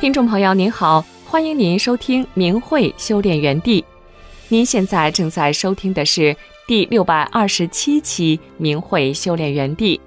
听众朋友您好，欢迎您收听明慧修炼园地。您现在正在收听的是第627期明慧修炼园地。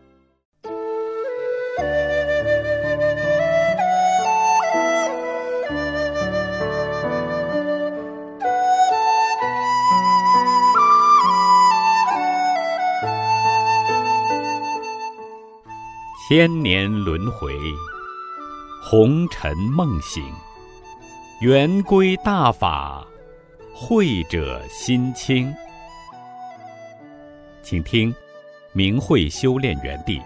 千年轮回，红尘梦醒，圆归大法，慧者心清。请听明慧修炼园地。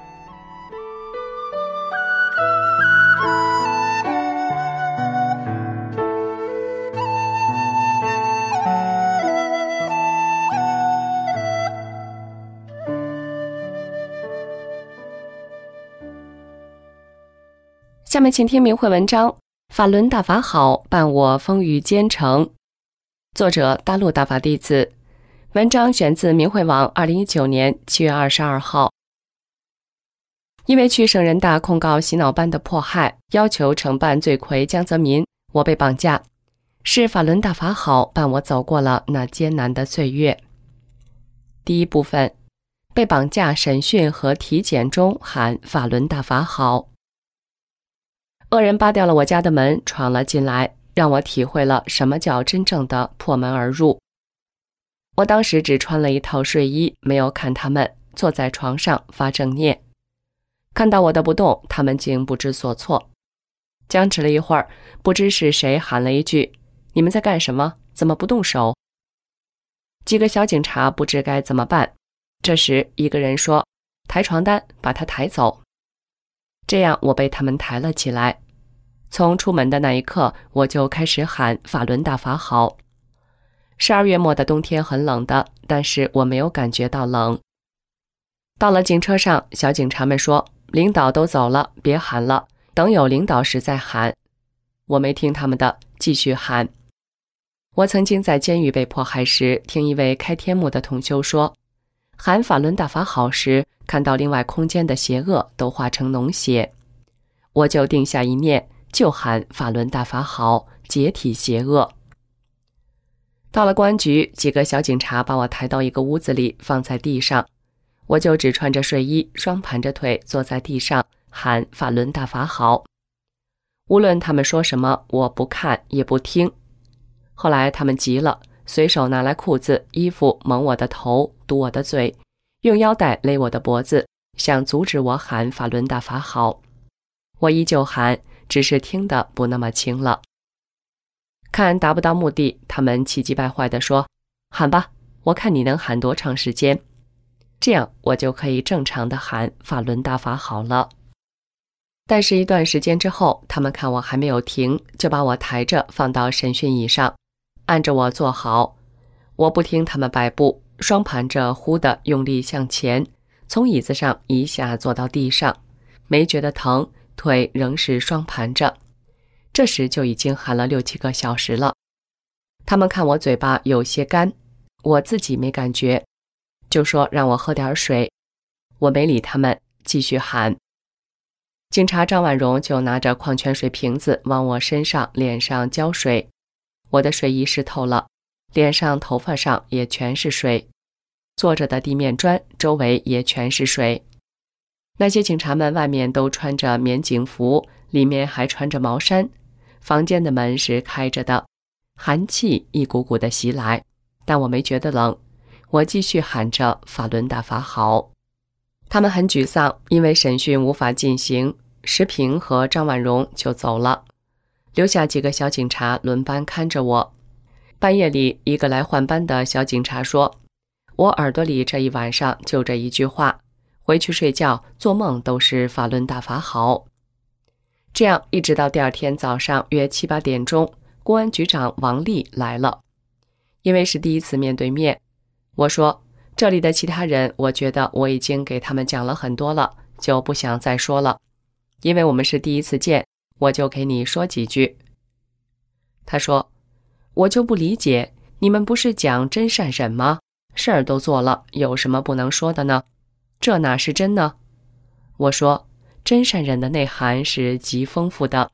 下面请听明慧文章《法轮大法好，伴我风雨兼程》，作者大陆大法弟子。文章选自明慧网2019年7月22号。因为去省人大控告洗脑班的迫害，要求惩办罪魁江泽民，我被绑架。是法轮大法好，伴我走过了那艰难的岁月。第一部分，被绑架审讯和体检中喊法轮大法好。恶人扒掉了我家的门，闯了进来，让我体会了什么叫真正的破门而入。我当时只穿了一套睡衣，没有看他们，坐在床上发正念。看到我的不动，他们竟不知所措。僵持了一会儿，不知是谁喊了一句：“你们在干什么？怎么不动手？”几个小警察不知该怎么办。这时一个人说：“抬床单，把他抬走。”这样我被他们抬了起来。从出门的那一刻，我就开始喊法轮大法好。12月末的冬天很冷的，但是我没有感觉到冷。到了警车上，小警察们说：“领导都走了，别喊了，等有领导时再喊。”我没听他们的，继续喊。我曾经在监狱被迫害时，听一位开天目的同修说，喊法轮大法好时，看到另外空间的邪恶都化成脓血。我就定下一念，就喊法轮大法好，解体邪恶。到了公安局，几个小警察把我抬到一个屋子里，放在地上。我就只穿着睡衣，双盘着腿坐在地上，喊法轮大法好。无论他们说什么，我不看也不听。后来他们急了，随手拿来裤子、衣服蒙我的头，堵我的嘴，用腰带勒我的脖子，想阻止我喊法轮大法好。我依旧喊，只是听得不那么清了。看达不到目的，他们气急败坏地说：“喊吧，我看你能喊多长时间。”这样我就可以正常地喊法轮大法好了。但是一段时间之后，他们看我还没有停，就把我抬着放到审讯椅上，按着我坐好。我不听他们摆布，双盘着忽地用力向前，从椅子上一下坐到地上，没觉得疼，腿仍是双盘着。这时就已经喊了6、7个小时了。他们看我嘴巴有些干，我自己没感觉，就说让我喝点水。我没理他们，继续喊。警察张婉容就拿着矿泉水瓶子往我身上、脸上浇水。我的睡衣湿透了，脸上、头发上也全是水。坐着的地面砖周围也全是水。那些警察们外面都穿着棉警服，里面还穿着毛衫。房间的门是开着的，寒气一股股的袭来，但我没觉得冷。我继续喊着法轮大法好。他们很沮丧，因为审讯无法进行，石平和张婉容就走了，留下几个小警察轮班看着我。半夜里，一个来换班的小警察说：“我耳朵里这一晚上就这一句话，回去睡觉做梦都是法轮大法好。”这样一直到第二天早上约7、8点钟，公安局长王丽来了。因为是第一次面对面，我说：“这里的其他人，我觉得我已经给他们讲了很多了，就不想再说了。因为我们是第一次见，我就给你说几句。”他说：“我就不理解，你们不是讲真善忍吗？事儿都做了，有什么不能说的呢？这哪是真呢？”我说：“真善忍的内涵是极丰富的，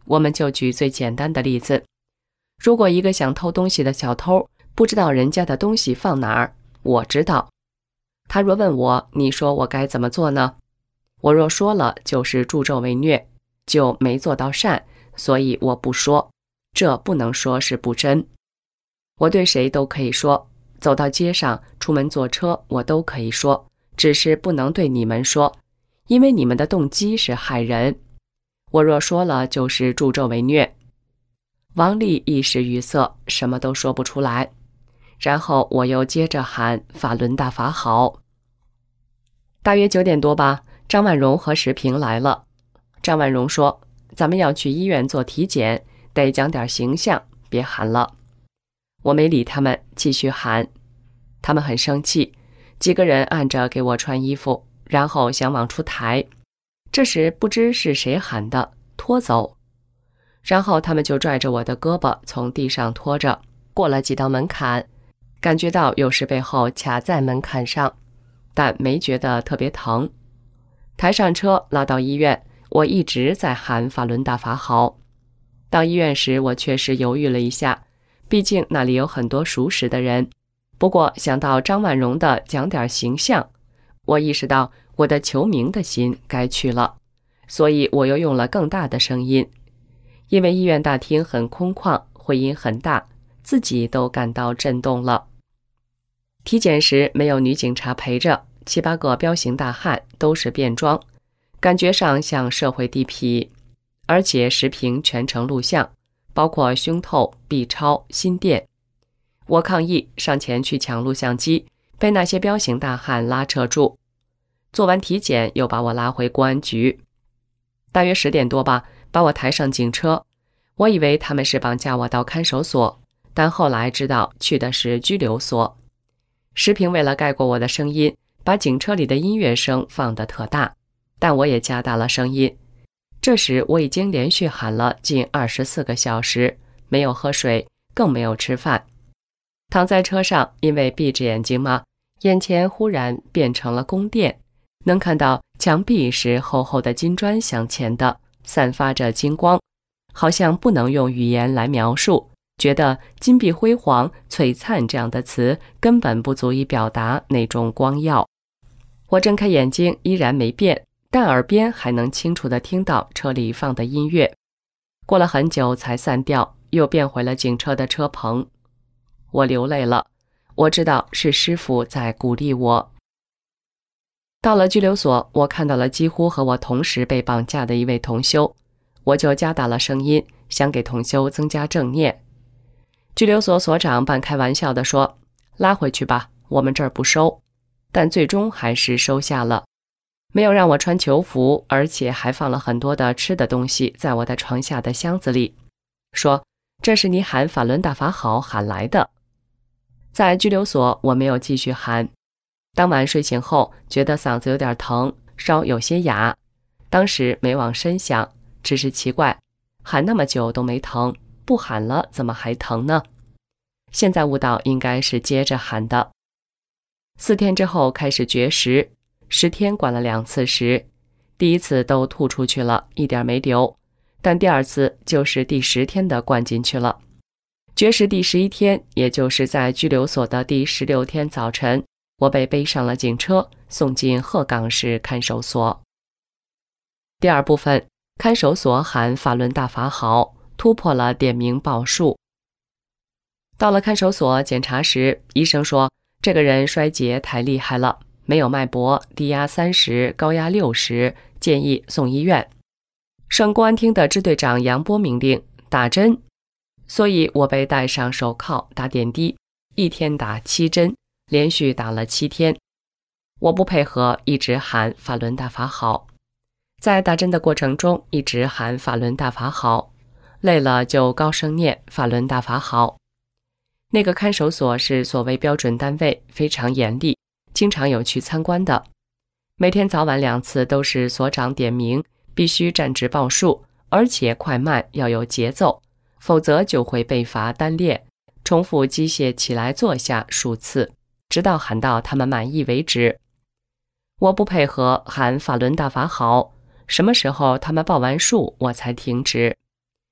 我们就举最简单的例子，如果一个想偷东西的小偷不知道人家的东西放哪儿，我知道。他若问我，你说我该怎么做呢？我若说了，就是助纣为虐，就没做到善，所以我不说，这不能说是不真。我对谁都可以说，走到街上，出门坐车，我都可以说，只是不能对你们说，因为你们的动机是害人。我若说了，就是助纣为虐。王丽一时语塞，什么都说不出来。然后我又接着喊法轮大法好。大约9点多吧，张万荣和石平来了。张万荣说，咱们要去医院做体检，得讲点形象，别喊了。我没理他们，继续喊。他们很生气，几个人按着给我穿衣服，然后想往出抬。这时不知是谁喊的，拖走。然后他们就拽着我的胳膊从地上拖着，过了几道门槛，感觉到有时背后卡在门槛上，但没觉得特别疼。抬上车拉到医院，我一直在喊法轮大法好。到医院时我确实犹豫了一下，毕竟那里有很多熟识的人。不过想到张万荣的讲点形象，我意识到我的求名的心该去了，所以我又用了更大的声音。因为医院大厅很空旷，回音很大，自己都感到震动了。体检时没有女警察陪着，7、8个彪形大汉，都是便装，感觉上像社会地痞，而且视频全程录像，包括胸透、B 超、心电。我抗议上前去抢录像机，被那些彪形大汉拉扯住。做完体检又把我拉回公安局。大约10点多吧，把我抬上警车。我以为他们是绑架我到看守所，但后来知道去的是拘留所。石平为了盖过我的声音，把警车里的音乐声放得特大，但我也加大了声音。这时我已经连续喊了近24个小时，没有喝水，更没有吃饭。躺在车上，因为闭着眼睛嘛，眼前忽然变成了宫殿，能看到墙壁是厚厚的金砖镶嵌的，散发着金光，好像不能用语言来描述，觉得金碧辉煌、璀璨这样的词根本不足以表达那种光耀。我睁开眼睛依然没变，但耳边还能清楚地听到车里放的音乐。过了很久才散掉，又变回了警车的车棚。我流泪了，我知道是师父在鼓励我。到了拘留所，我看到了几乎和我同时被绑架的一位同修，我就加大了声音，想给同修增加正念。拘留所所长半开玩笑地说，拉回去吧，我们这儿不收，但最终还是收下了。没有让我穿囚服，而且还放了很多的吃的东西在我的床下的箱子里，说这是你喊法轮大法好喊来的。在拘留所我没有继续喊，当晚睡醒后觉得嗓子有点疼，稍有些哑，当时没往深想，只是奇怪，喊那么久都没疼，不喊了怎么还疼呢？现在悟到应该是接着喊的。4天之后开始绝食，10天灌了2次食，第1次都吐出去了，一点没留，但第2次就是第10天的灌进去了。绝食第11天，也就是在拘留所的第16天早晨，我被背上了警车，送进鹤岗市看守所。第2部分，看守所喊法轮大法好，突破了点名报数。到了看守所检查时，医生说这个人衰竭太厉害了，没有脉搏，低压30，高压60，建议送医院。省公安厅的支队长杨波命令打针，所以我被戴上手铐打点滴，1天打7针，连续打了7天。我不配合，一直喊法轮大法好。在打针的过程中一直喊法轮大法好，累了就高声念法轮大法好。那个看守所是所谓标准单位，非常严厉，经常有去参观的。每天早晚2次都是所长点名，必须站直报数，而且快慢要有节奏，否则就会被罚单练，重复机械起来坐下数次，直到喊到他们满意为止。我不配合喊法轮大法好，什么时候他们报完数我才停止。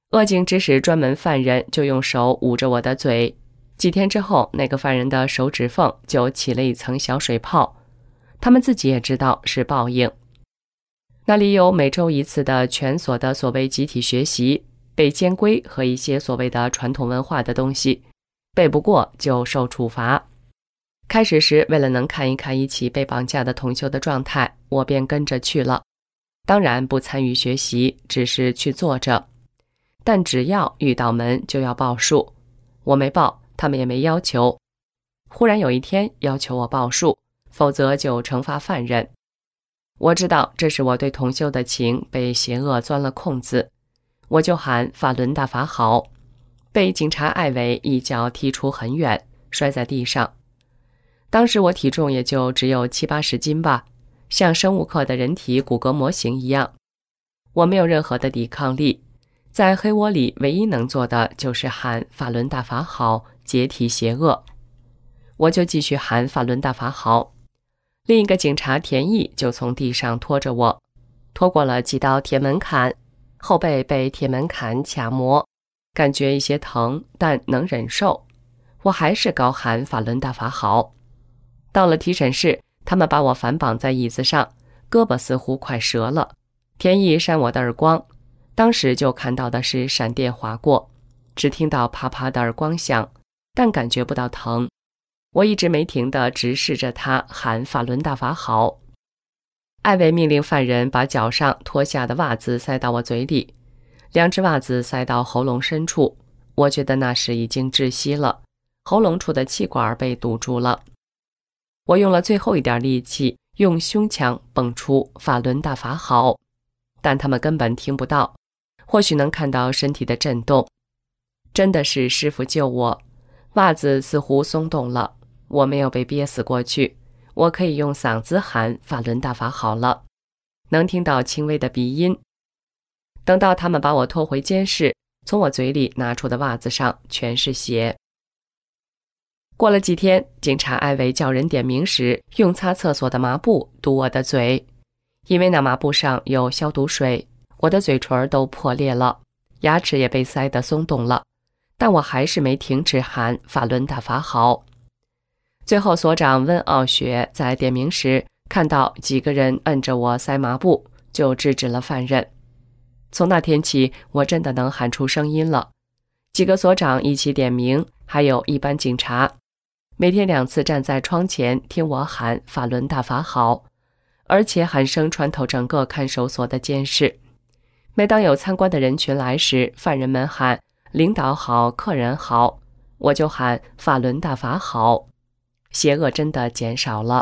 恶警指使专门犯人就用手捂着我的嘴，几天之后，那个犯人的手指缝就起了一层小水泡，他们自己也知道是报应。那里有每周一次的全所的所谓集体学习、背监规和一些所谓的传统文化的东西，背不过就受处罚。开始时，为了能看一看一起被绑架的同修的状态，我便跟着去了。当然不参与学习，只是去坐着。但只要遇到门就要报数，我没报，他们也没要求。忽然有一天要求我报数，否则就惩罚犯人。我知道这是我对同修的情被邪恶钻了空子，我就喊法轮大法好，被警察艾维一脚踢出很远，摔在地上。当时我体重也就只有70-80斤吧，像生物课的人体骨骼模型一样。我没有任何的抵抗力，在黑窝里唯一能做的就是喊法轮大法好，解体邪恶。我就继续喊法轮大法好。另一个警察田毅就从地上拖着我，拖过了几道铁门槛，后背被铁门槛卡磨，感觉一些疼，但能忍受。我还是高喊法轮大法好。到了提审室，他们把我反绑在椅子上，胳膊似乎快折了。田毅扇我的耳光，当时就看到的是闪电划过，只听到啪啪的耳光响，但感觉不到疼。我一直没停地直视着他喊法轮大法好。艾维命令犯人把脚上脱下的袜子塞到我嘴里，2只袜子塞到喉咙深处，我觉得那时已经窒息了，喉咙处的气管被堵住了。我用了最后一点力气，用胸腔蹦出法轮大法好，但他们根本听不到，或许能看到身体的震动。真的是师父救我，袜子似乎松动了，我没有被憋死过去，我可以用嗓子喊法轮大法好了，能听到轻微的鼻音。等到他们把我拖回监室，从我嘴里拿出的袜子上全是血。过了几天，警察艾维叫人点名时，用擦厕所的抹布堵我的嘴，因为那抹布上有消毒水，我的嘴唇都破裂了，牙齿也被塞得松动了，但我还是没停止喊法轮大法好。最后所长温傲雪在点名时看到几个人摁着我塞抹布，就制止了犯人。从那天起，我真的能喊出声音了。几个所长一起点名，还有一班警察，每天2次站在窗前听我喊法轮大法好，而且喊声穿透整个看守所的监视。每当有参观的人群来时，犯人们喊领导好，客人好，我就喊法轮大法好，邪恶真的减少了。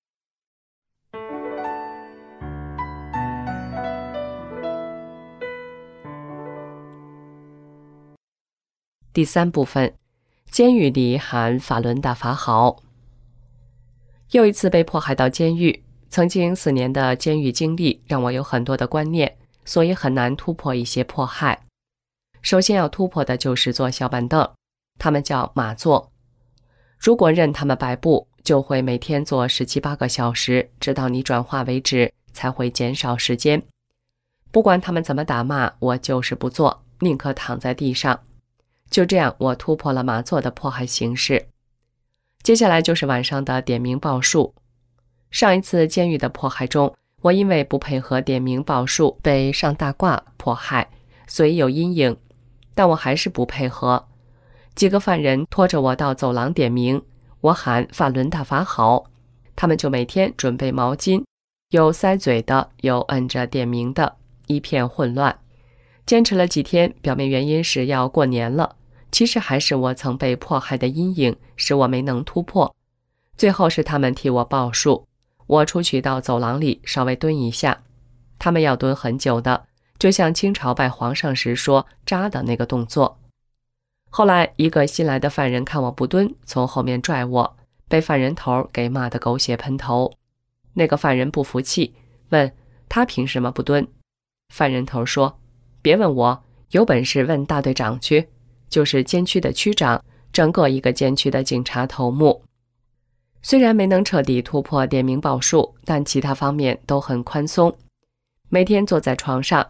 第3部分，监狱里喊法轮大法好。又一次被迫害到监狱，曾经4年的监狱经历让我有很多的观念，所以很难突破一些迫害。首先要突破的就是坐小板凳，他们叫马坐。如果任他们摆布，就会每天坐17-18个小时，直到你转化为止，才会减少时间。不管他们怎么打骂，我就是不坐，宁可躺在地上。就这样，我突破了马坐的迫害形式。接下来就是晚上的点名报数。上一次监狱的迫害中，我因为不配合点名报数被上大褂迫害，所以有阴影，但我还是不配合。几个犯人拖着我到走廊点名，我喊法轮大法好，他们就每天准备毛巾，有塞嘴的，有摁着点名的，一片混乱。坚持了几天，表面原因是要过年了，其实还是我曾被迫害的阴影，使我没能突破。最后是他们替我报数，我出去到走廊里稍微蹲一下，他们要蹲很久的，就像清朝拜皇上时说扎的那个动作。后来一个新来的犯人看我不蹲，从后面拽我，被犯人头给骂得狗血喷头。那个犯人不服气，问他凭什么不蹲。犯人头说，别问我，有本事问大队长去，就是监区的区长，整个一个监区的警察头目。虽然没能彻底突破点名报数，但其他方面都很宽松。每天坐在床上，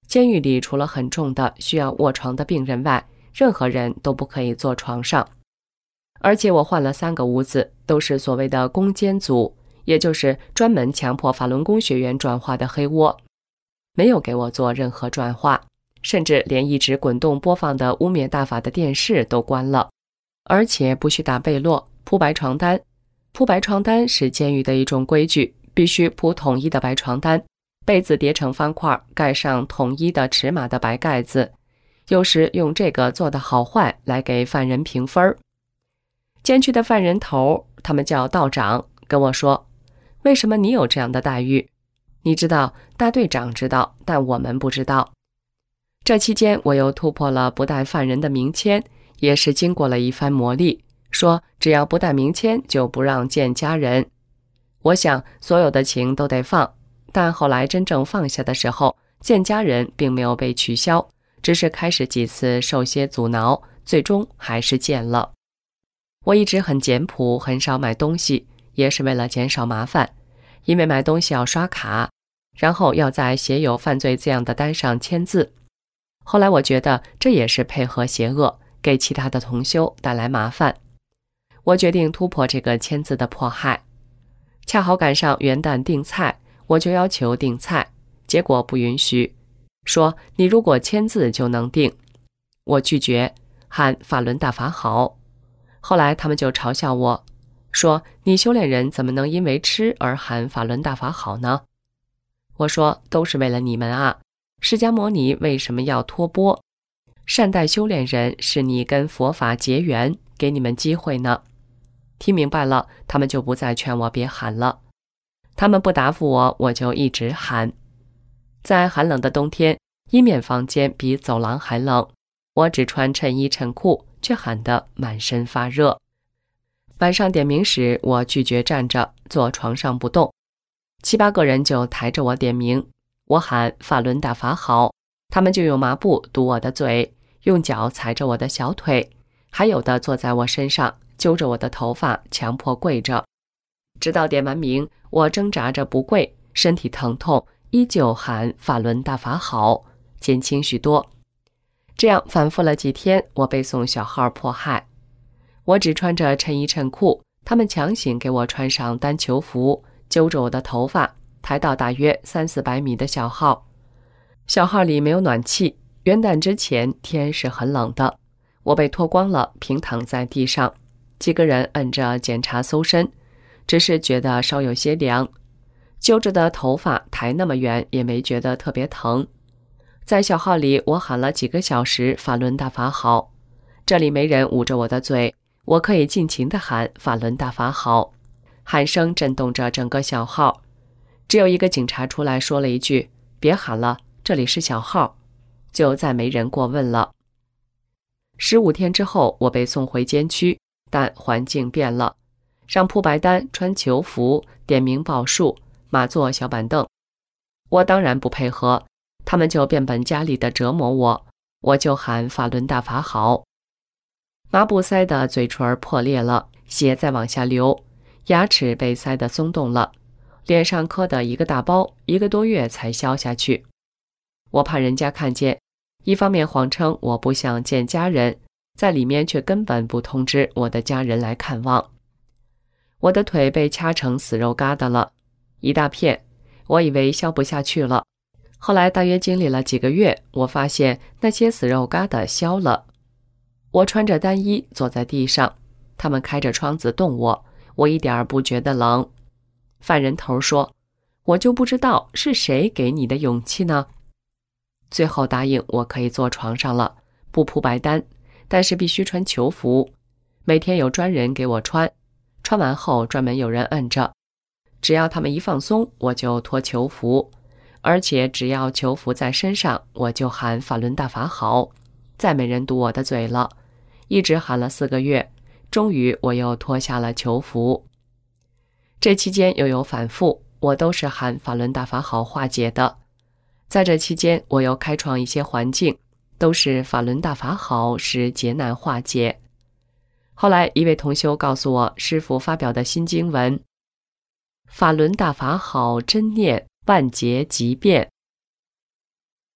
监狱里除了很重的需要卧床的病人外，任何人都不可以坐床上。而且我换了3个屋子，都是所谓的攻坚组，也就是专门强迫法轮功学员转化的黑窝，没有给我做任何转化，甚至连一直滚动播放的污蔑大法的电视都关了。而且不许打被落、铺白床单。铺白床单是监狱的一种规矩，必须铺统一的白床单，被子叠成方块，盖上统一的尺码的白盖子。有时用这个做的好坏来给犯人评分。监区的犯人头，他们叫道长，跟我说：“为什么你有这样的待遇？你知道，大队长知道，但我们不知道。”这期间，我又突破了不带犯人的名签，也是经过了一番磨砺，说只要不带名签，就不让见家人。我想，所有的情都得放，但后来真正放下的时候，见家人并没有被取消，只是开始几次受些阻挠，最终还是见了。我一直很简朴，很少买东西，也是为了减少麻烦，因为买东西要刷卡，然后要在写有犯罪字样的单上签字。后来我觉得这也是配合邪恶，给其他的同修带来麻烦。我决定突破这个签字的迫害。恰好赶上元旦订菜，我就要求订菜，结果不允许，说你如果签字就能订。我拒绝，喊法轮大法好。后来他们就嘲笑我，说你修炼人怎么能因为吃而喊法轮大法好呢？我说都是为了你们啊，释迦牟尼为什么要托钵？善待修炼人是你跟佛法结缘，给你们机会呢。听明白了，他们就不再劝我别喊了。他们不答复我，我就一直喊。在寒冷的冬天，阴面房间比走廊还冷，我只穿衬衣衬裤，却喊得满身发热。晚上点名时，我拒绝站着，坐床上不动。7、8个人就抬着我点名，我喊法轮大法好，他们就用麻布堵我的嘴，用脚踩着我的小腿，还有的坐在我身上，揪着我的头发，强迫跪着。直到点完名，我挣扎着不跪，身体疼痛，依旧喊法轮大法好，减轻许多。这样反复了几天，我被送小号迫害。我只穿着衬衣衬裤，他们强行给我穿上单球服，揪着我的头发，抬到大约300-400米的小号。小号里没有暖气，元旦之前天是很冷的。我被脱光了，平躺在地上，几个人摁着检查搜身，只是觉得稍有些凉。揪着的头发抬那么远，也没觉得特别疼。在小号里，我喊了几个小时法轮大法好，这里没人捂着我的嘴，我可以尽情地喊法轮大法好，喊声震动着整个小号。只有一个警察出来说了一句：“别喊了，这里是小号。”就再没人过问了。15天之后，我被送回监区，但环境变了，让铺白单、穿囚服、点名报数、码坐小板凳。我当然不配合，他们就变本加厉地折磨我，我就喊法轮大法好。麻布塞的嘴唇破裂了，血在往下流，牙齿被塞得松动了，脸上磕的一个大包，1个多月才消下去。我怕人家看见，一方面谎称我不想见家人，在里面却根本不通知我的家人来看望。我的腿被掐成死肉疙瘩了，一大片，我以为消不下去了。后来大约经历了几个月，我发现那些死肉疙瘩消了。我穿着单衣坐在地上，他们开着窗子冻我，我一点不觉得冷。犯人头说：“我就不知道是谁给你的勇气呢？”最后答应我可以坐床上了，不铺白单，但是必须穿囚服，每天有专人给我穿，穿完后专门有人摁着，只要他们一放松，我就脱囚服，而且只要囚服在身上，我就喊法轮大法好，再没人堵我的嘴了，一直喊了4个月，终于我又脱下了囚服。这期间又有反复，我都是喊法轮大法好化解的。在这期间，我又开创一些环境，都是法轮大法好使劫难化解。后来一位同修告诉我，师父发表的新经文：法轮大法好，真念万劫即变。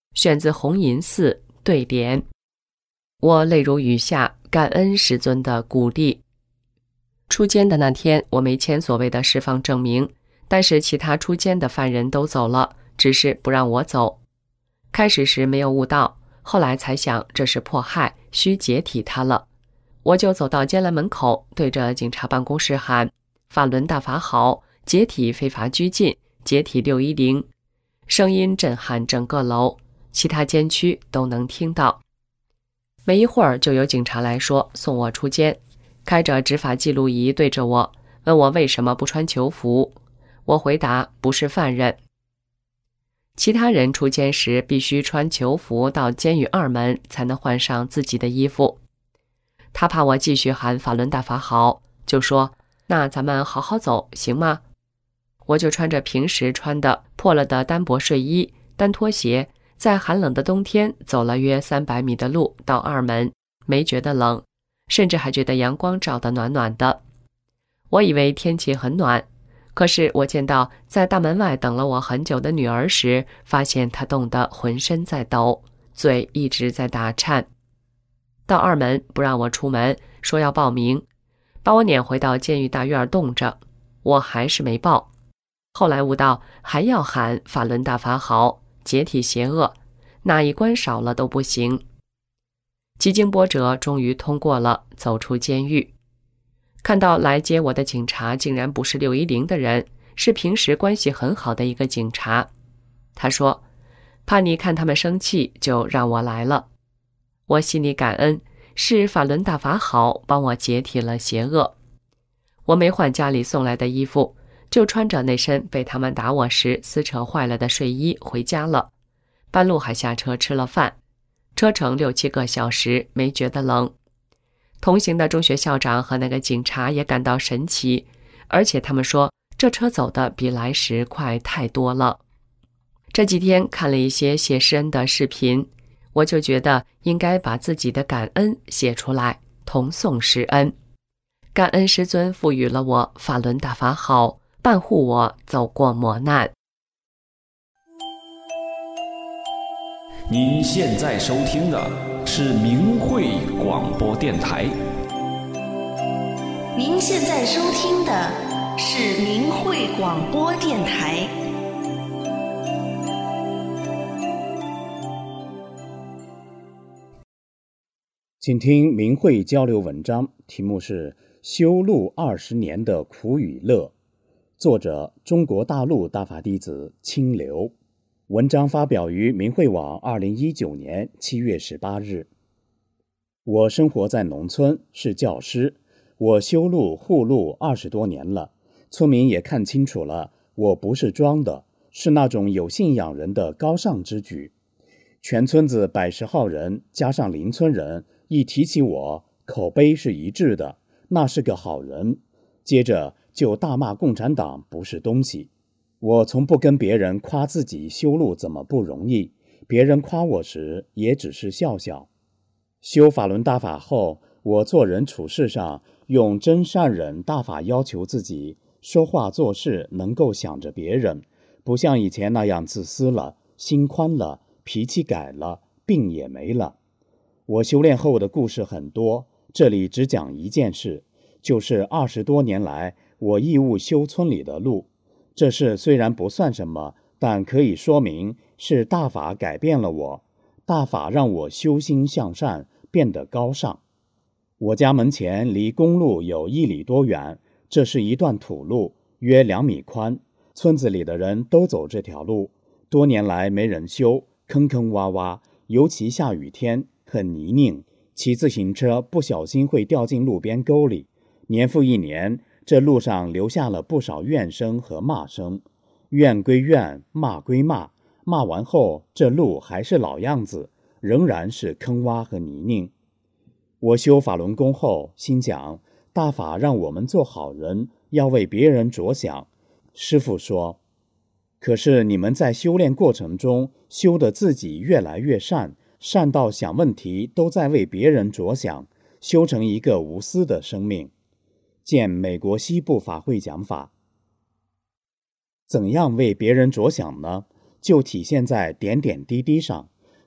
选自弘淫寺对联。我泪如雨下，感恩师尊的鼓励。出监的那天，我没签所谓的释放证明，但是其他出监的犯人都走了，只是不让我走。开始时没有悟到，后来才想这是迫害，需解体他了。我就走到监栏门口，对着警察办公室喊：法轮大法好，解体非法拘禁，解体610。声音震撼整个楼，其他监区都能听到。没一会儿就有警察来说送我出监，开着执法记录仪对着我，问我为什么不穿囚服。我回答不是犯人。其他人出监时必须穿囚服到监狱2门才能换上自己的衣服。他怕我继续喊法轮大法好，就说那咱们好好走行吗？我就穿着平时穿的破了的单薄睡衣、单拖鞋，在寒冷的冬天走了约300米的路到2门，没觉得冷，甚至还觉得阳光照得暖暖的。我以为天气很暖，可是我见到在大门外等了我很久的女儿时，发现她冻得浑身在抖，嘴一直在打颤。到2门不让我出门，说要报名，把我撵回到监狱大院冻着，我还是没报。后来悟到还要喊法轮大法好，解体邪恶，哪一关少了都不行。几经波折，终于通过了，走出监狱。看到来接我的警察竟然不是610的人，是平时关系很好的一个警察。他说怕你看他们生气，就让我来了。我心里感恩，是法轮大法好帮我解体了邪恶。我没换家里送来的衣服，就穿着那身被他们打我时撕扯坏了的睡衣回家了。半路还下车吃了饭，车程6、7个小时，没觉得冷。同行的中学校长和那个警察也感到神奇，而且他们说这车走得比来时快太多了。这几天看了一些谢师恩的视频，我就觉得应该把自己的感恩写出来，同颂师恩。感恩师尊赋予了我法轮大法好，伴护我走过磨难。 您现在收听的是明慧广播电台。 您现在收听的是明慧广播电台。 请听明慧交流文章，题目是修路20年的苦与乐，作者中国大陆大法弟子清流。文章发表于明慧网2019年7月18日。我生活在农村，是教师，我修路护路20多年了，村民也看清楚了，我不是装的，是那种有信仰人的高尚之举。全村子110号人加上邻村人，一提起我，口碑是一致的，那是个好人。接着就大骂共产党不是东西。我从不跟别人夸自己修路怎么不容易，别人夸我时也只是笑笑。修法轮大法后，我做人处事上用真善忍大法要求自己，说话做事能够想着别人，不像以前那样自私了，心宽了，脾气改了，病也没了。我修炼后的故事很多，这里只讲一件事，就是20多年来我义务修村里的路。这事虽然不算什么，但可以说明是大法改变了我，大法让我修心向善，变得高尚。我家门前离公路有1里多远，这是一段土路，约2米宽，村子里的人都走这条路，多年来没人修，坑坑洼洼，尤其下雨天很泥泞，骑自行车不小心会掉进路边沟里，年复一年，这路上留下了不少怨声和骂声，怨归怨，骂归骂，骂完后这路还是老样子，仍然是坑洼和泥泞。我修法轮功后心想，大法让我们做好人，要为别人着想。师父说，可是你们在修炼过程中修得自己越来越善，善到想问题都在为别人着想，修成一个无私的生命。见美国西部法会讲法。怎样为别人着想呢？就体现在点点滴滴上，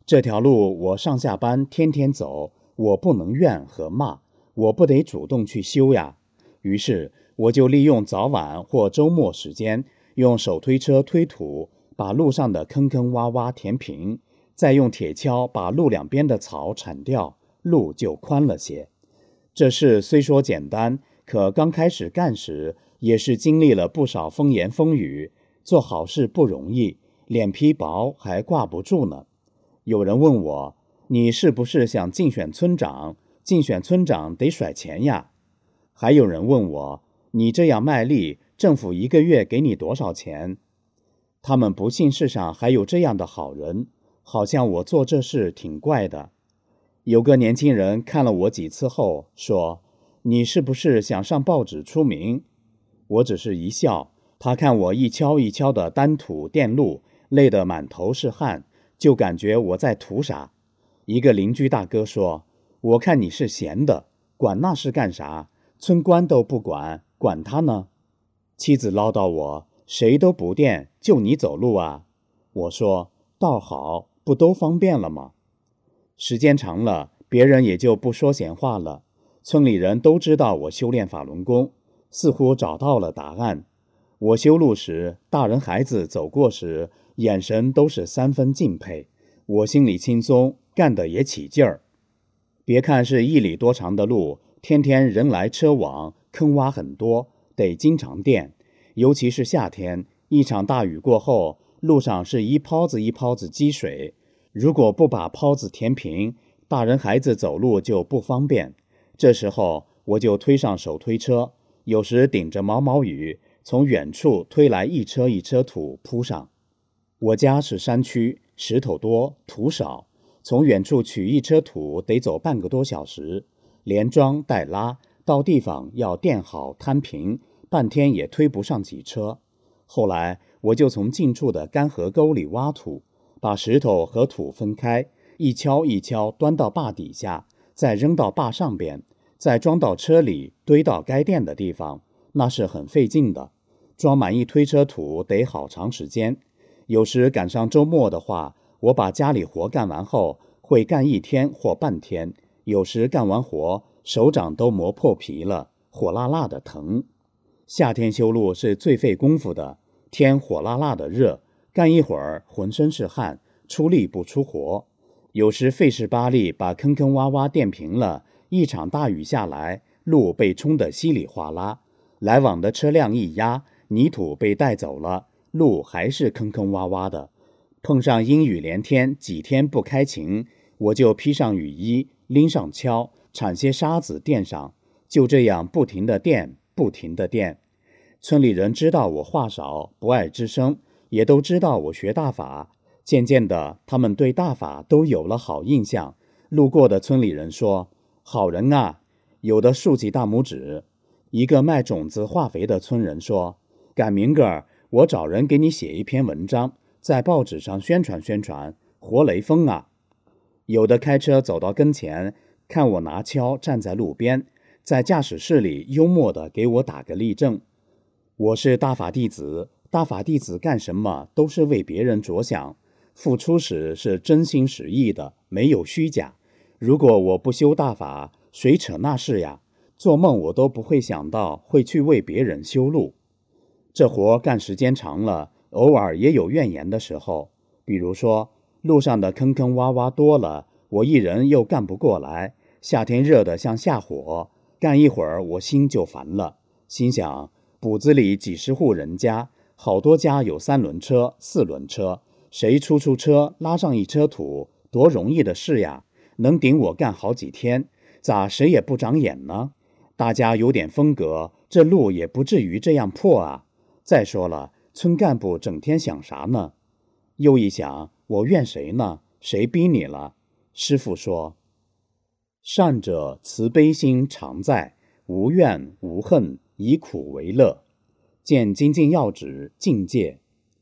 这条路我上下班天天走，我不能怨和骂，我不得主动去修呀。于是我就利用早晚或周末时间，用手推车推土，把路上的坑坑洼洼填平，再用铁锹把路两边的草铲掉，路就宽了些。这事虽说简单，可刚开始干时，也是经历了不少风言风语，做好事不容易，脸皮薄还挂不住呢。有人问我，你是不是想竞选村长？竞选村长得甩钱呀。还有人问我，你这样卖力，政府一个月给你多少钱？他们不信世上还有这样的好人，好像我做这事挺怪的。有个年轻人看了我几次后说，你是不是想上报纸出名？我只是一笑，他看我一锹一锹的担土垫路，累得满头是汗，就感觉我在图啥。一个邻居大哥说，我看你是闲的，管那事干啥？村官都不管，管他呢。妻子唠叨我，谁都不垫，就你走路啊。我说，倒好，不都方便了吗？时间长了，别人也就不说闲话了。村里人都知道我修炼法轮功，似乎找到了答案。我修路时，大人孩子走过时，眼神都是3分敬佩。我心里轻松，干得也起劲儿。别看是1里多长的路，天天人来车往，坑洼很多，得经常垫。尤其是夏天，一场大雨过后，路上是一泡子一泡子积水。如果不把泡子填平，大人孩子走路就不方便。这时候我就推上手推车，有时顶着毛毛雨，从远处推来一车一车土铺上。我家是山区，石头多，土少，从远处取一车土得走半个多小时，连装带拉，到地方要垫好摊平，半天也推不上几车。后来我就从近处的干河沟里挖土，把石头和土分开，一锹一锹端到坝底下，再扔到坝上边，再装到车里堆到该垫的地方，那是很费劲的。装满一推车土得好长时间。有时赶上周末的话，我把家里活干完后，会干1天或半天，有时干完活，手掌都磨破皮了，火辣辣的疼。夏天修路是最费功夫的，天火辣辣的热，干一会儿浑身是汗，出力不出活。有时费事巴力把坑坑洼洼垫平了，一场大雨下来，路被冲得稀里哗啦，来往的车辆一压，泥土被带走了，路还是坑坑洼洼的。碰上阴雨连天，几天不开晴，我就披上雨衣，拎上锹，铲些沙子垫上，就这样不停地垫，不停地垫。村里人知道我话少，不爱吱声，也都知道我学大法。渐渐的，他们对大法都有了好印象。路过的村里人说，好人啊，有的竖起大拇指。一个卖种子化肥的村人说，赶明个儿我找人给你写一篇文章，在报纸上宣传宣传，活雷锋啊。有的开车走到跟前，看我拿锹站在路边，在驾驶室里幽默地给我打个立正。我是大法弟子，大法弟子干什么都是为别人着想，付出时是真心实意的，没有虚假。如果我不修大法，谁扯那事呀？做梦我都不会想到会去为别人修路。这活干时间长了，偶尔也有怨言的时候。比如说，路上的坑坑洼洼多了，我一人又干不过来，夏天热得像下火，干一会儿我心就烦了，心想，堡子里几十户人家，好多家有3轮车、4轮车，谁出车拉上一车土，多容易的事呀，能顶我干好几天，咋谁也不长眼呢？大家有点风格，这路也不至于这样破啊。再说了，村干部整天想啥呢？又一想，我怨谁呢？谁逼你了？师父说，善者慈悲心常在，无怨无恨，以苦为乐。见精进要旨境界。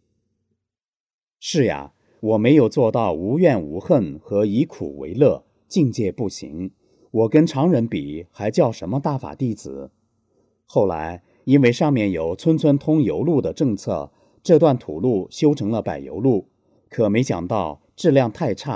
是呀，我没有做到无怨无恨和以苦为乐，境界不行。我跟常人比，还叫什么大法弟子？后来因为上面有村村通油路的政策，这段土路修成了柏油路，可没想到质量太差，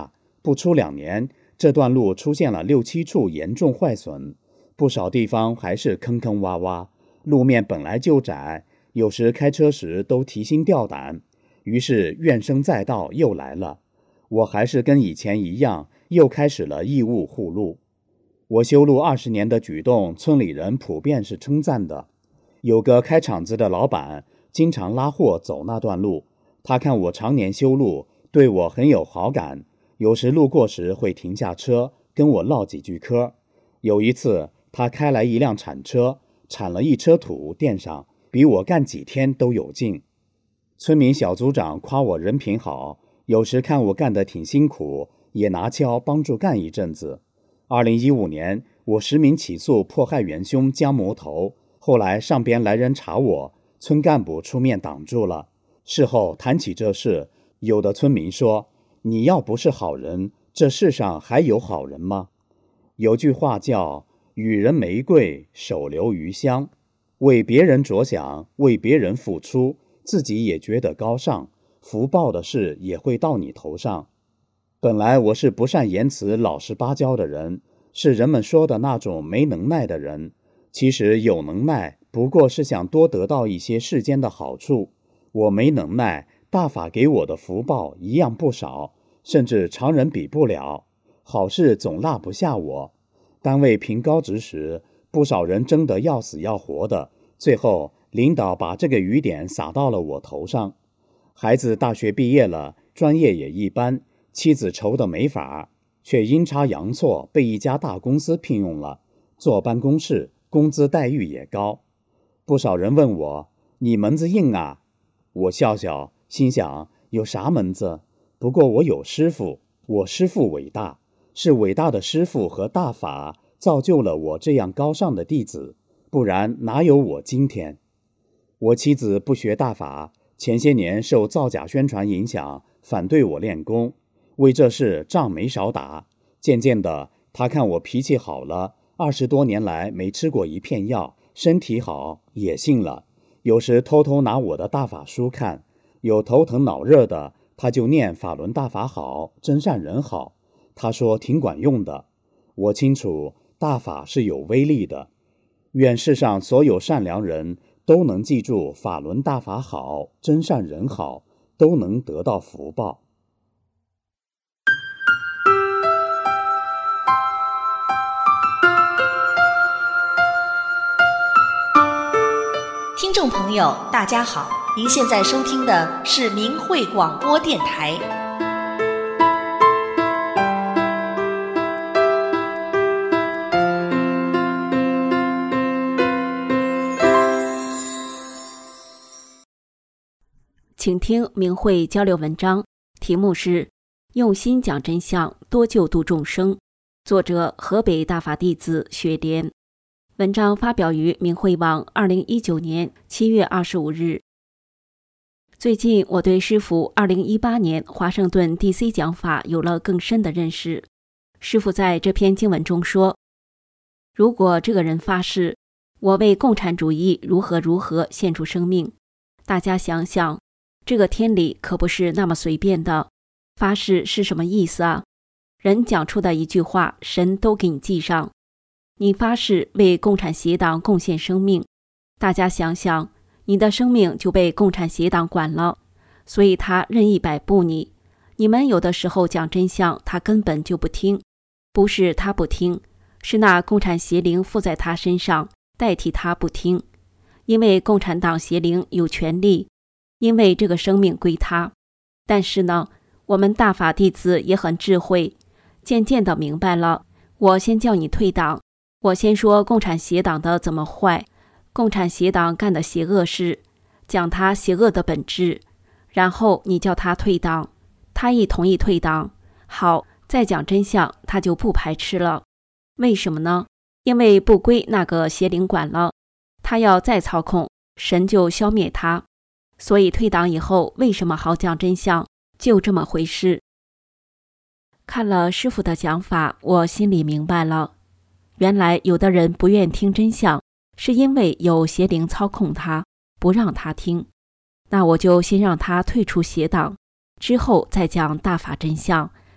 不出2年，这段路出现了6、7处严重坏损，不少地方还是坑坑洼洼，路面本来就窄，有时开车时都提心吊胆。于是怨声载道又来了，我还是跟以前一样，又开始了义务护路。我修路20年的举动，村里人普遍是称赞的。有个开厂子的老板，经常拉货走那段路，他看我常年修路，对我很有好感，有时路过时会停下车，跟我唠几句嗑。有一次，他开来一辆铲车，铲了一车土垫上，比我干几天都有劲。村民小组长夸我人品好，有时看我干得挺辛苦，也拿锹帮助干一阵子。2015年，我实名起诉迫害元凶江魔头，后来上边来人查我，村干部出面挡住了。事后谈起这事，有的村民说，你要不是好人，这世上还有好人吗？有句话叫予人玫瑰，手留余香。为别人着想，为别人付出，自己也觉得高尚，福报的事也会到你头上。本来我是不善言辞、老实巴交的人，是人们说的那种没能耐的人。其实有能耐，不过是想多得到一些世间的好处。我没能耐，大法给我的福报一样不少，甚至常人比不了。好事总落不下我。单位评高职时，不少人争得要死要活的，最后领导把这个雨点撒到了我头上。孩子大学毕业了，专业也一般，妻子愁得没法，却阴差阳错被一家大公司聘用了，坐办公室，工资待遇也高。不少人问我，你门子硬啊？我笑笑，心想有啥门子？不过我有师傅，我师傅伟大，是伟大的师傅和大法造就了我这样高尚的弟子，不然哪有我今天？我妻子不学大法，前些年受造假宣传影响，反对我练功，为这事仗没少打。渐渐的，她看我脾气好了，20多年来没吃过一片药，身体好，也信了。有时偷偷拿我的大法书看，有头疼脑热的，他就念法轮大法好，真善人好。他说挺管用的。我清楚大法是有威力的，愿世上所有善良人都能记住法轮大法好，真善人好，都能得到福报。 听众朋友，大家好，您现在收听的是明慧广播电台。 请听明慧交流文章，题目是用心讲真相，多救度众生，作者河北大法弟子雪莲。文章发表于明慧网2019年7月25日。最近我对师父2018年华盛顿 DC 讲法有了更深的认识。师父在这篇经文中说，如果这个人发誓，我为共产主义如何如何献出生命，大家想想，这个天理可不是那么随便的。发誓是什么意思啊？人讲出的一句话，神都给你记上。你发誓为共产协党贡献生命，大家想想，你的生命就被共产协党管了，所以他任意摆布你。你们有的时候讲真相，他根本就不听，不是他不听，是那共产邪灵附在他身上，代替他不听。因为共产党邪灵有权利，因为这个生命归他。但是呢，我们大法弟子也很智慧，渐渐的明白了。我先叫你退党，我先说共产邪党的怎么坏，共产邪党干的邪恶事，讲他邪恶的本质，然后你叫他退党，他一同意退党，好，再讲真相，他就不排斥了。为什么呢？因为不归那个邪灵管了，他要再操控，神就消灭他。所以退党以后为什么好讲真相，就这么回事。看了师父的讲法，我心里明白了，原来有的人不愿听真相，是因为有邪灵操控他，不让他听。那我就先让他退出邪党，之后再讲大法真相，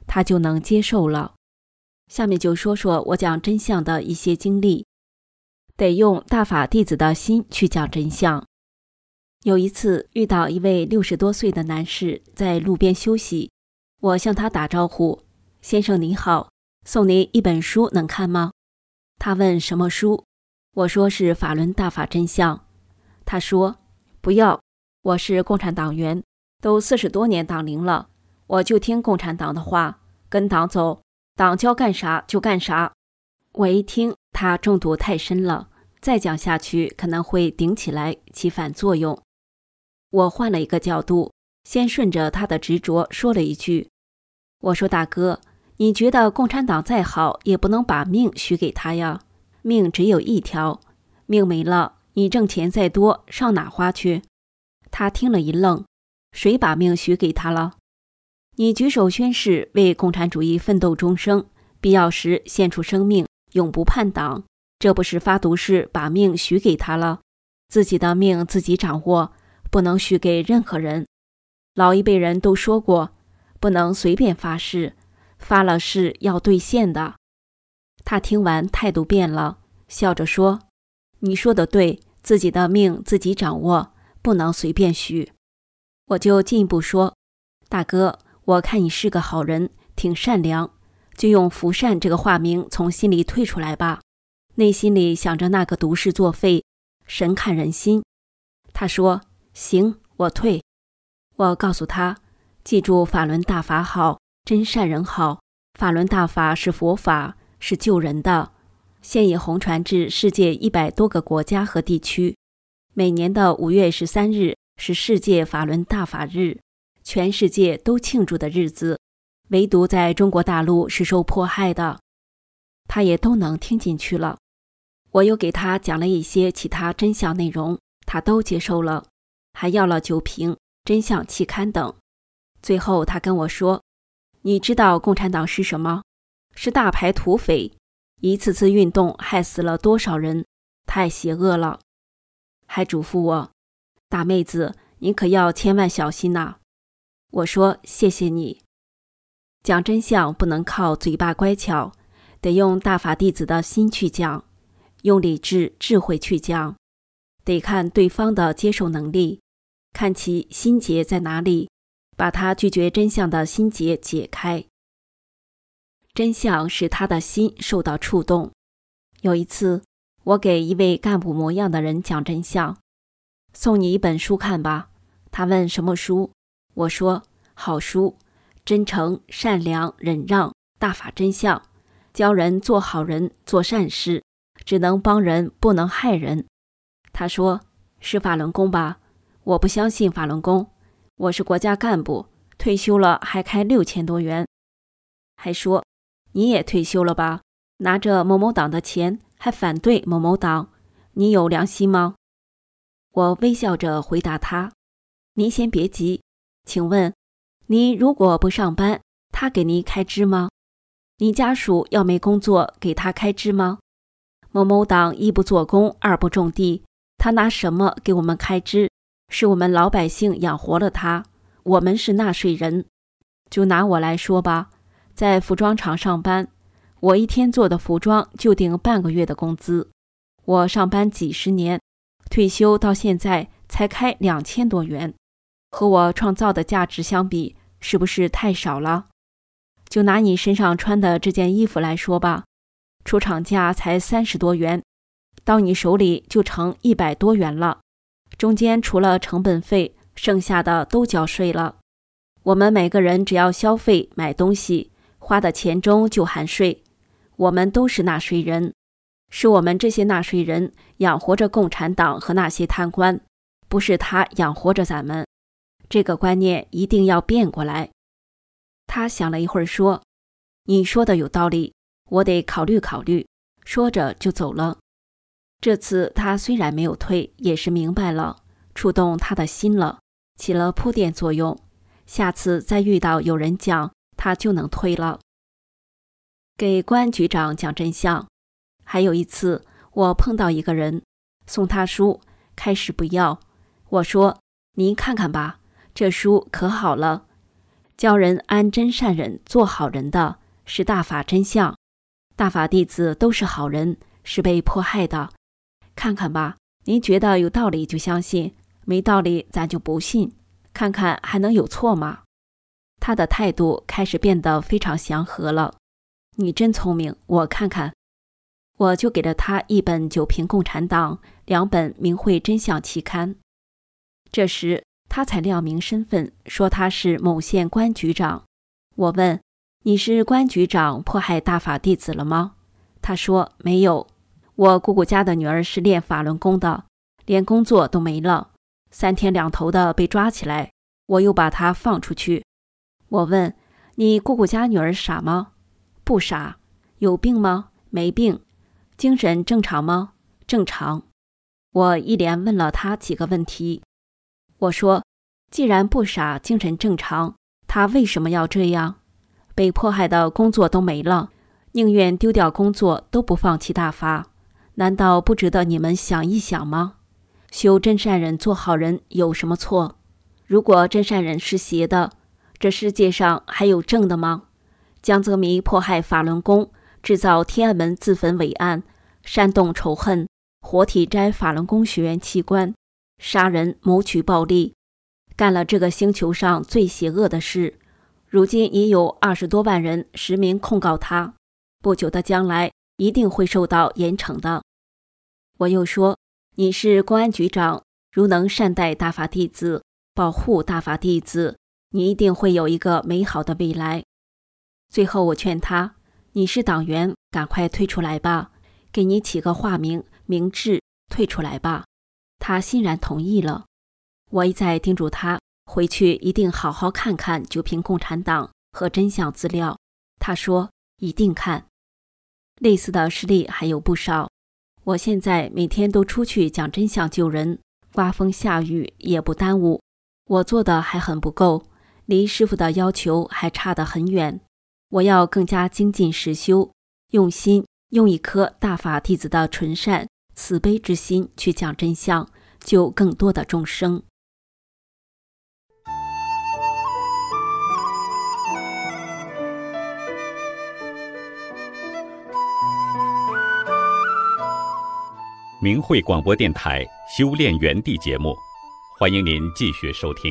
他就能接受了。下面就说说我讲真相的一些经历。得用大法弟子的心去讲真相。有一次遇到一位60多岁的男士在路边休息，我向他打招呼：先生你好，送您一本书能看吗？他问什么书？我说是法轮大法真相。他说不要，我是共产党员，都40多年党龄了，我就听共产党的话，跟党走，党教干啥就干啥。我一听他中毒太深了，再讲下去可能会顶起来起反作用。我换了一个角度，先顺着他的执着说了一句，我说大哥，你觉得共产党再好也不能把命许给他呀，命只有一条，命没了，你挣钱再多上哪花去？他听了一愣，谁把命许给他了？你举手宣誓为共产主义奋斗终生，必要时献出生命，永不叛党，这不是发毒誓把命许给他了？自己的命自己掌握，不能许给任何人。老一辈人都说过，不能随便发誓，发了誓要兑现的。他听完态度变了，笑着说，你说的对，自己的命自己掌握，不能随便许。我就进一步说，大哥，我看你是个好人，挺善良，就用福善这个化名从心里退出来吧，内心里想着那个毒誓作废，神看人心。他说行，我退。我告诉他，记住法轮大法好，真善人好，法轮大法是佛法，是救人的，现已红传至世界100多个国家和地区。每年的5月13日是世界法轮大法日，全世界都庆祝的日子，唯独在中国大陆是受迫害的。他也都能听进去了。我又给他讲了一些其他真相内容，他都接受了，还要了酒瓶、真相期刊等。最后他跟我说，你知道共产党是什么？是大牌土匪，一次次运动害死了多少人，太邪恶了。还嘱咐我，大妹子，你可要千万小心呐。我说谢谢你。讲真相不能靠嘴巴乖巧，得用大法弟子的心去讲，用理智智慧去讲，得看对方的接受能力，看其心结在哪里，把他拒绝真相的心结解开。真相使他的心受到触动。有一次，我给一位干部模样的人讲真相，送你一本书看吧。他问什么书？我说好书，真诚、善良、忍让，大法真相，教人做好人，做善事，只能帮人，不能害人。他说是法轮功吧？我不相信法轮功，我是国家干部，退休了还开6000多元。还说你也退休了吧？拿着某某党的钱还反对某某党，你有良心吗？我微笑着回答他，您先别急，请问您如果不上班，他给您开支吗？你家属要没工作，给他开支吗？某某党一不做工，二不种地，他拿什么给我们开支？是我们老百姓养活了他，我们是纳税人。就拿我来说吧，在服装厂上班，我一天做的服装就顶半个月的工资。我上班几十年，退休到现在才开2000多元，和我创造的价值相比，是不是太少了？就拿你身上穿的这件衣服来说吧，出厂价才30多元，到你手里就成100多元了，中间除了成本费，剩下的都交税了。我们每个人只要消费买东西，花的钱中就含税，我们都是纳税人，是我们这些纳税人养活着共产党和那些贪官，不是他养活着咱们。这个观念一定要变过来。他想了一会儿说，你说的有道理，我得考虑考虑，说着就走了。这次他虽然没有退，也是明白了，触动他的心了，起了铺垫作用，下次再遇到有人讲，他就能退了。给公安局长讲真相。还有一次，我碰到一个人，送他书，开始不要，我说您看看吧，这书可好了， 教人安真善忍做好人的是大法真相，大法弟子都是好人，是被迫害的。看看吧，您觉得有道理就相信，没道理咱就不信，看看还能有错吗？他的态度开始变得非常祥和了。你真聪明，我看看。我就给了他1本《九评共产党》，2本《明慧真相》期刊。这时他才亮明身份，说他是某县关局长。我问，你是关局长迫害大法弟子了吗？他说没有，我姑姑家的女儿是练法轮功的，连工作都没了，3天2头的被抓起来，我又把她放出去。我问，你姑姑家女儿傻吗？不傻。有病吗？没病。精神正常吗？正常。我一连问了她几个问题。我说，既然不傻，精神正常，她为什么要这样？被迫害的工作都没了，宁愿丢掉工作都不放弃大法，难道不值得你们想一想吗？修真善忍做好人有什么错？如果真善忍是邪的，这世界上还有正的吗？江泽民迫害法轮功，制造天安门自焚伟案，煽动仇恨，活体摘法轮功学员器官，杀人谋取暴利，干了这个星球上最邪恶的事。如今已有20多万人实名控告他，不久的将来一定会受到严惩的。我又说，你是公安局长，如能善待大法弟子，保护大法弟子，你一定会有一个美好的未来。最后我劝他，你是党员，赶快退出来吧，给你起个化名明智，退出来吧。他欣然同意了。我一再叮嘱他回去一定好好看看《九评共产党》和真相资料，他说一定看。类似的事例还有不少，我现在每天都出去讲真相救人，刮风下雨也不耽误。我做的还很不够，离师父的要求还差得很远。我要更加精进实修，用心用一颗大法弟子的纯善慈悲之心去讲真相，救更多的众生。 明慧广播电台修炼园地节目，欢迎您继续收听。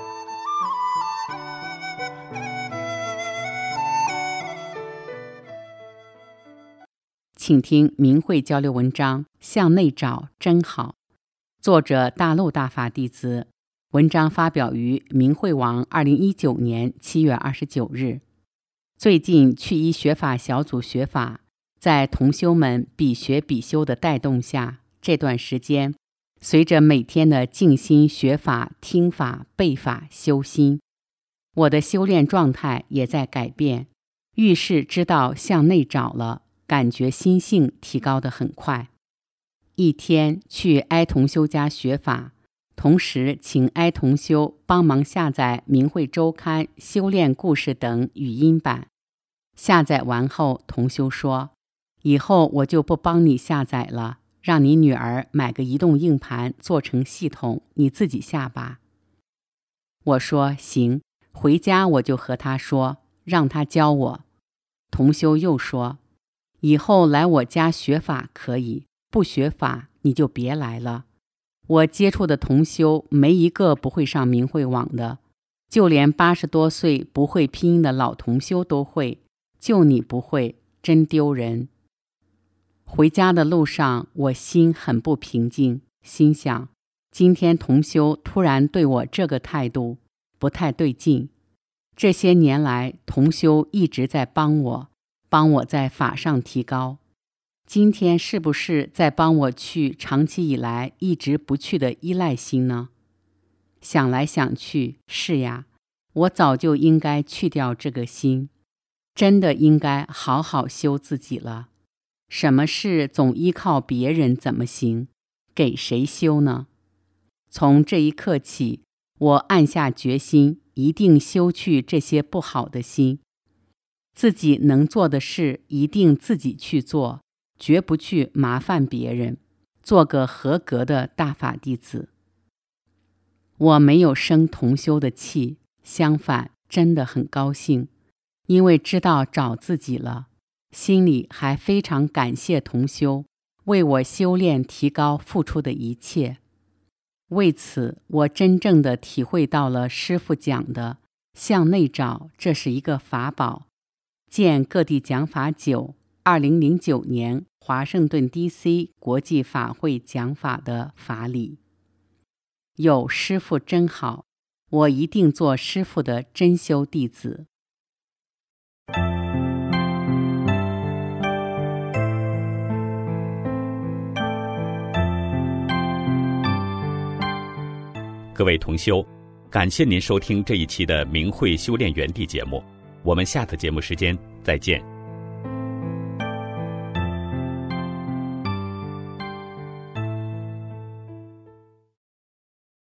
请听明慧交流文章《向内找真好》，作者大陆大法弟子，文章发表于明慧网2019年7月29日。最近去医学法小组学法，在同修们比学比修的带动下，这段时间随着每天的静心学法、听法、背法、修心，我的修炼状态也在改变，遇事知道向内找了，感觉心性提高得很快。一天去哀同修家学法，同时请哀同修帮忙下载明慧周刊、修炼故事等语音版。下载完后，同修说，以后我就不帮你下载了，让你女儿买个移动硬盘做成系统，你自己下吧。我说行，回家我就和他说，让他教我。同修又说，以后来我家学法可以，不学法你就别来了。我接触的同修没一个不会上明慧网的，就连80多岁不会拼音的老同修都会，就你不会，真丢人。回家的路上，我心很不平静，心想，今天同修突然对我这个态度，不太对劲。这些年来，同修一直在帮我在法上提高。今天是不是在帮我去长期以来一直不去的依赖心呢？想来想去，是呀，我早就应该去掉这个心，真的应该好好修自己了。什么事总依靠别人怎么行？给谁修呢？从这一刻起，我暗下决心，一定修去这些不好的心。自己能做的事一定自己去做，绝不去麻烦别人，做个合格的大法弟子。我没有生同修的气，相反， 真的很高兴，因为知道找自己了，心里还非常感谢同修为我修炼提高付出的一切。为此，我真正的体会到了师父讲的向内找，这是一个法宝。见各地讲法9 2009年华盛顿 DC 国际法会讲法的法理。有师父真好，我一定做师父的真修弟子。 各位同修，感谢您收听这一期的明慧修炼园地节目，我们下次节目时间再见。